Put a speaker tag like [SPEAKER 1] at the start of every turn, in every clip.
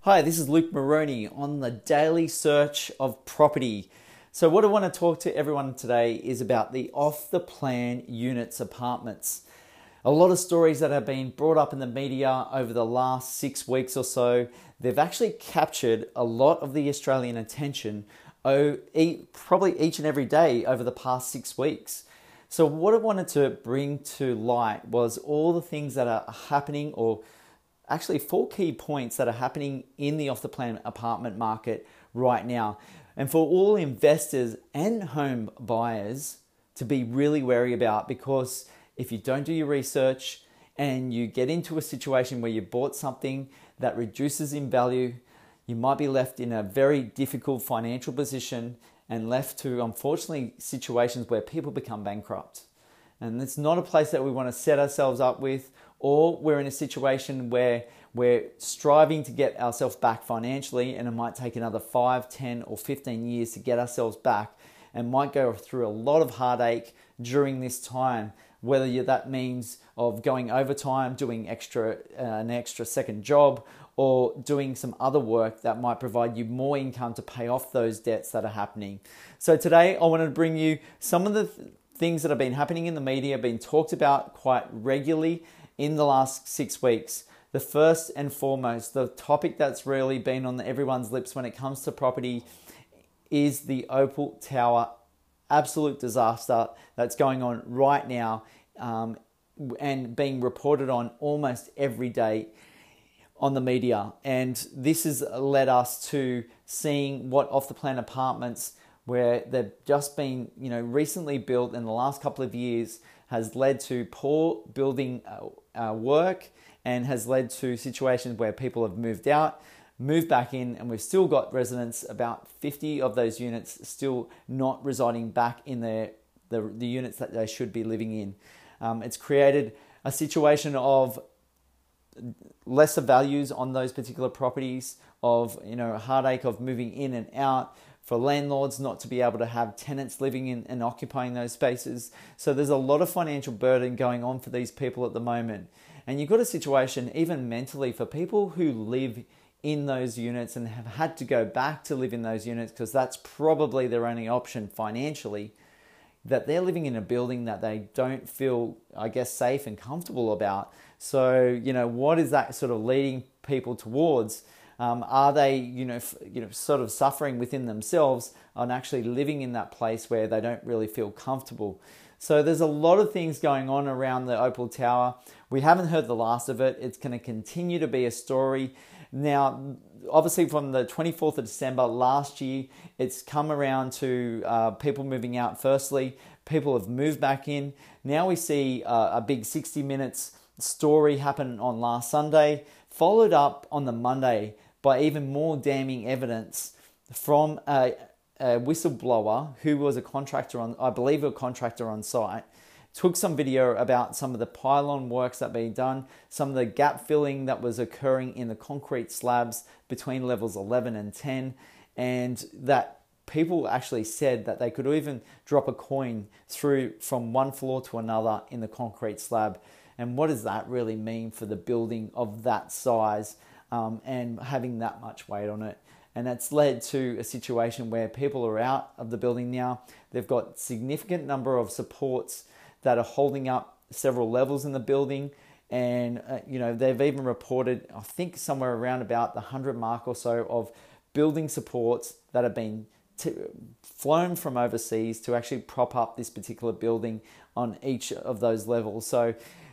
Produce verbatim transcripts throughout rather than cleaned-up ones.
[SPEAKER 1] Hi, this is Luke Moroney on the Daily Search of Property. So what I want to talk to everyone today is about the off-the-plan units apartments. A lot of stories that have been brought up in the media over the last six weeks or so, they've actually captured a lot of the Australian attention oh, probably each and every day over the past six weeks. So what I wanted to bring to light was all the things that are happening, or actually four key points that are happening in the off-the-plan apartment market right now. And for all investors and home buyers to be really wary about, because if you don't do your research and you get into a situation where you bought something that reduces in value, you might be left in a very difficult financial position and left to, unfortunately, situations where people become bankrupt. And it's not a place that we want to set ourselves up with, or we're in a situation where we're striving to get ourselves back financially and it might take another five, ten or fifteen years to get ourselves back, and might go through a lot of heartache during this time, whether that means of going overtime, doing extra uh, an extra second job, or doing some other work that might provide you more income to pay off those debts that are happening. So today I wanted to bring you some of the th- things that have been happening in the media, been talked about quite regularly in the last six weeks. The first and foremost, the topic that's really been on everyone's lips when it comes to property is the Opal Tower absolute disaster that's going on right now, um, and being reported on almost every day on the media. And this has led us to seeing what off-the-plan apartments, where they've just been, you know, recently built in the last couple of years, has led to poor building uh, uh, work, and has led to situations where people have moved out, moved back in, and we've still got residents, about fifty of those units, still not residing back in their the, the units that they should be living in. Um, it's created a situation of lesser values on those particular properties, of, you know, a heartache of moving in and out, for landlords not to be able to have tenants living in and occupying those spaces. So there's a lot of financial burden going on for these people at the moment. And you've got a situation, even mentally, for people who live in those units and have had to go back to live in those units because that's probably their only option financially, that they're living in a building that they don't feel, I guess, safe and comfortable about. So, you know, what is that sort of leading people towards? Um, are they, you know, f- you know, sort of suffering within themselves on actually living in that place where they don't really feel comfortable? So there's a lot of things going on around the Opal Tower. We haven't heard the last of it. It's going to continue to be a story. Now, obviously from the twenty-fourth of December last year, it's come around to uh, people moving out firstly. People have moved back in. Now we see uh, a big sixty minutes story happen on last Sunday, followed up on the Monday by even more damning evidence from a, a whistleblower who was a contractor on, I believe a contractor on site, took some video about some of the pylon works that being done, some of the gap filling that was occurring in the concrete slabs between levels eleven and ten, and that people actually said that they could even drop a coin through from one floor to another in the concrete slab. And what does that really mean for the building of that size, um, and having that much weight on it? And that's led to a situation where people are out of the building now. They've got significant number of supports that are holding up several levels in the building. And, uh, you know, they've even reported, I think, somewhere around about the one hundred mark or so of building supports that have been t- flown from overseas to actually prop up this particular building on each of those levels. So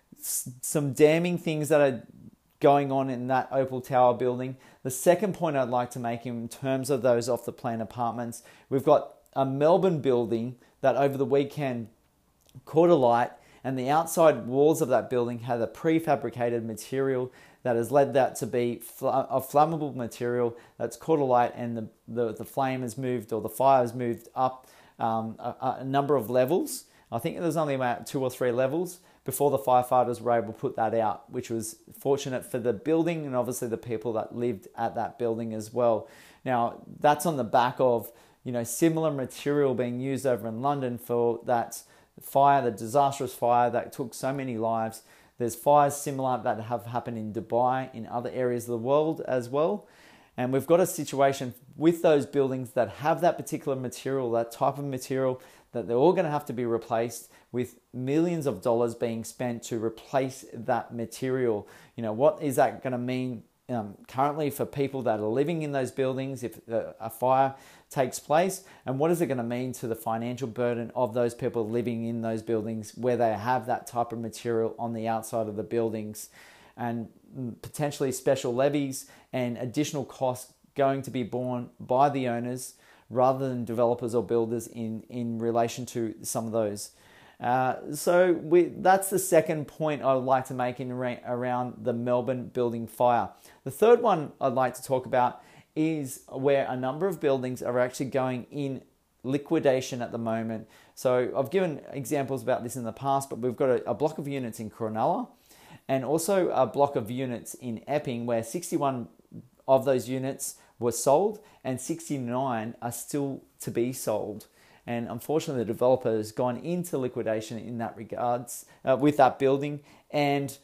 [SPEAKER 1] s- some damning things that are going on in that Opal Tower building. The second point I'd like to make in terms of those off-the-plan apartments, we've got a Melbourne building that over the weekend caught alight, and the outside walls of that building had a prefabricated material that has led that to be fl- a flammable material that's caught alight, and the, the, the flame has moved, or the fire has moved up um, a, a number of levels. I think there's only about two or three levels before the firefighters were able to put that out, which was fortunate for the building and obviously the people that lived at that building as well. Now, that's on the back of, you know, similar material being used over in London for that fire, the disastrous fire that took so many lives. There's fires similar that have happened in Dubai, in other areas of the world as well. And we've got a situation with those buildings that have that particular material, that type of material, that they're all going to have to be replaced, with millions of dollars being spent to replace that material. You know, what is that going to mean um, currently for people that are living in those buildings if a fire takes place? And what is it going to mean to the financial burden of those people living in those buildings where they have that type of material on the outside of the buildings? And potentially special levies and additional costs going to be borne by the owners rather than developers or builders in, in relation to some of those. Uh, so we, that's the second point I would like to make in around the Melbourne building fire. The third one I'd like to talk about is where a number of buildings are actually going in liquidation at the moment. So I've given examples about this in the past, but we've got a, a block of units in Cronulla and also a block of units in Epping where sixty-one of those units were sold and sixty-nine are still to be sold. And unfortunately, the developer has gone into liquidation in that regards uh, with that building. And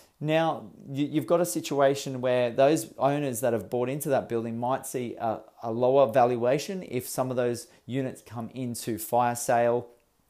[SPEAKER 1] now you, you've got a situation where those owners that have bought into that building might see a, a lower valuation if some of those units come into fire sale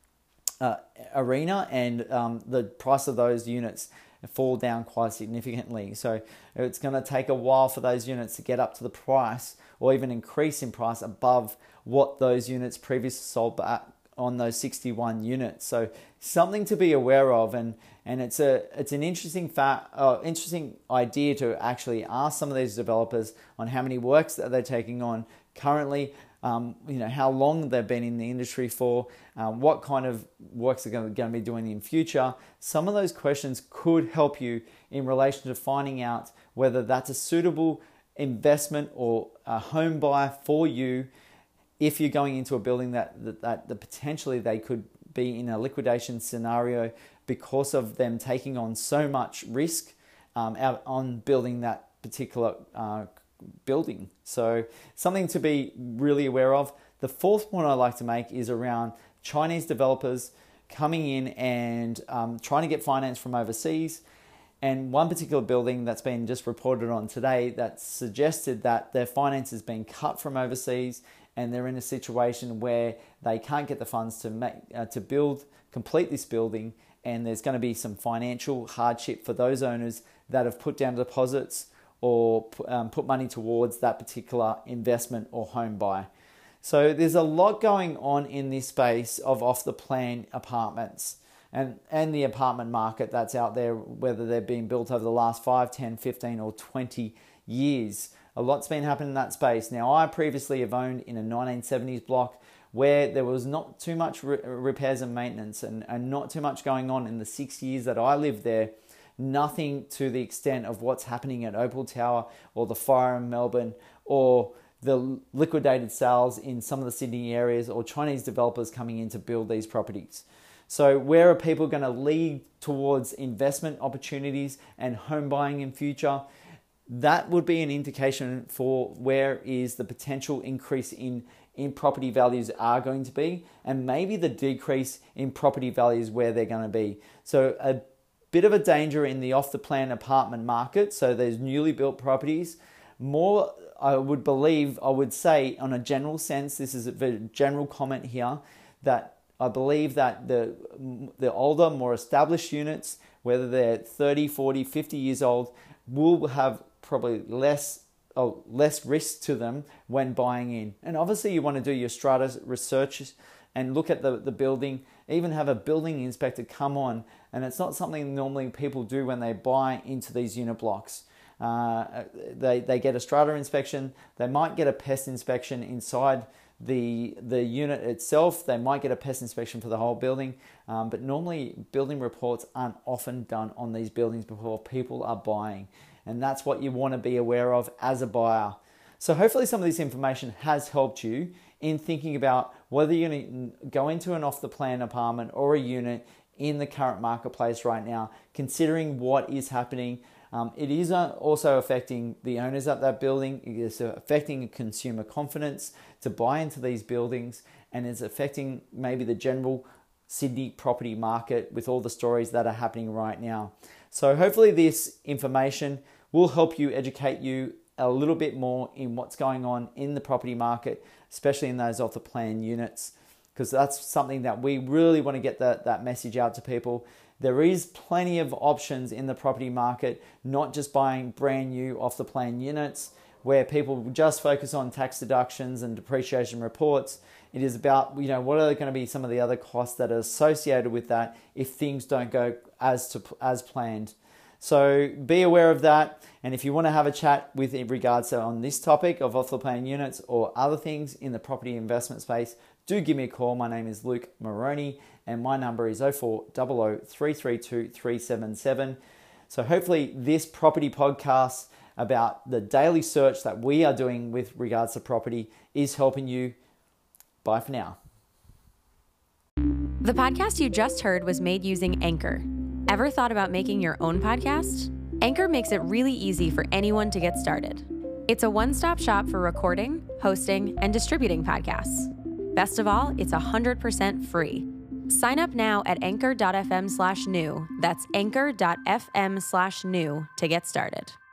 [SPEAKER 1] uh, arena, and um, the price of those units fall down quite significantly. So it's going to take a while for those units to get up to the price or even increase in price above what those units previously sold back on those sixty-one units. So something to be aware of, and and it's a it's an interesting fact, uh, interesting idea to actually ask some of these developers on how many works that they're taking on currently. Um, you know, how long they've been in the industry for, um, what kind of works they're going to, going to be doing in future. Some of those questions could help you in relation to finding out whether that's a suitable investment or a home buy for you if you're going into a building that, that, that, that potentially they could be in a liquidation scenario because of them taking on so much risk um, out on building that particular uh, building. So something to be really aware of. The fourth point I'd like to make is around Chinese developers coming in and um, trying to get finance from overseas. And one particular building that's been just reported on today that suggested that their finance has been cut from overseas and they're in a situation where they can't get the funds to make uh, to build, complete this building, and there's going to be some financial hardship for those owners that have put down deposits or um, put money towards that particular investment or home buy. So there's a lot going on in this space of off-the-plan apartments and, and the apartment market that's out there, whether they're being built over the last five, ten, fifteen or twenty years. A lot's been happening in that space. Now, I previously have owned in a nineteen seventies block where there was not too much re- repairs and maintenance and, and not too much going on in the six years that I lived there. Nothing to the extent of what's happening at Opal Tower or the fire in Melbourne or the liquidated sales in some of the Sydney areas or Chinese developers coming in to build these properties. So where are people going to lead towards investment opportunities and home buying in future? That would be an indication for where is the potential increase in, in property values are going to be, and maybe the decrease in property values where they're going to be. So a bit of a danger in the off-the-plan apartment market. So there's newly built properties. More, I would believe, I would say on a general sense, this is a very general comment here, that I believe that the, the older, more established units, whether they're thirty, forty, fifty years old, will have probably less oh, less risk to them when buying in. And obviously you want to do your strata research and look at the, the building, even have a building inspector come on. And it's not something normally people do when they buy into these unit blocks. Uh, they, they get a strata inspection. They might get a pest inspection inside the the unit itself. They might get a pest inspection for the whole building. Um, but normally building reports aren't often done on these buildings before people are buying. And that's what you want to be aware of as a buyer. So hopefully some of this information has helped you in thinking about whether you're going to go into an off-the-plan apartment or a unit in the current marketplace right now, considering what is happening. Um, it is also affecting the owners of that building. It is affecting consumer confidence to buy into these buildings, and it's affecting maybe the general Sydney property market with all the stories that are happening right now. So hopefully this information will help you, educate you a little bit more in what's going on in the property market, especially in those off the plan units, because that's something that we really want to get that, that message out to people. There is plenty of options in the property market, not just buying brand new off the plan units where people just focus on tax deductions and depreciation reports. It is about, you know, what are going to be some of the other costs that are associated with that if things don't go as to as planned. So be aware of that. And if you want to have a chat with in regards to on this topic of off the plan units or other things in the property investment space, do give me a call. My name is Luke Moroney and my number is oh four hundred, hundred, three three two, three seven seven. So hopefully this property podcast about the daily search that we are doing with regards to property is helping you. Bye for now.
[SPEAKER 2] The podcast you just heard was made using Anchor. Ever thought about making your own podcast? Anchor makes it really easy for anyone to get started. It's a one-stop shop for recording, hosting, and distributing podcasts. Best of all, it's one hundred percent free. Sign up now at anchor dot f m slash new. That's anchor dot f m slash new to get started.